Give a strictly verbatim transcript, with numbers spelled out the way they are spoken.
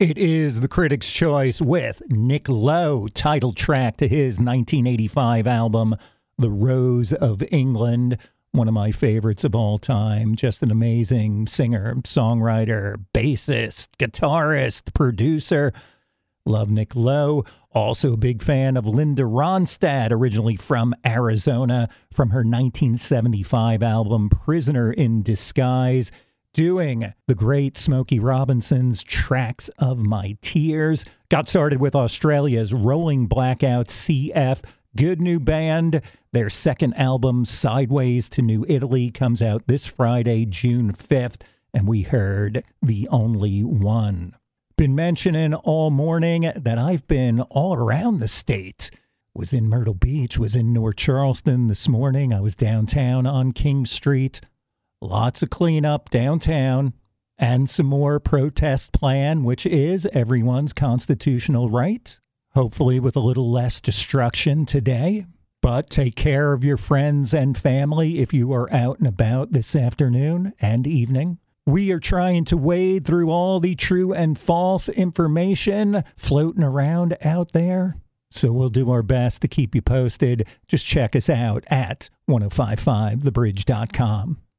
It is the Critics' Choice with Nick Lowe, title track to his nineteen eighty-five album, The Rose of England, one of my favorites of all time. Just an amazing singer, songwriter, bassist, guitarist, producer. Love Nick Lowe. Also a big fan of Linda Ronstadt, originally from Arizona, from her nineteen seventy-five album, Prisoner in Disguise, doing the great Smokey Robinson's Tracks of My Tears. Got started with Australia's Rolling Blackout C F. Good new band. Their second album, Sideways to New Italy, comes out this Friday, June fifth, and we heard The Only One. Been mentioning all morning that I've been all around the state. Was in Myrtle Beach, was in North Charleston this morning. I was downtown on King Street. Lots of cleanup downtown and some more protest plan, which is everyone's constitutional right. Hopefully with a little less destruction today. But take care of your friends and family if you are out and about this afternoon and evening. We are trying to wade through all the true and false information floating around out there. So we'll do our best to keep you posted. Just check us out at ten fifty-five the bridge dot com.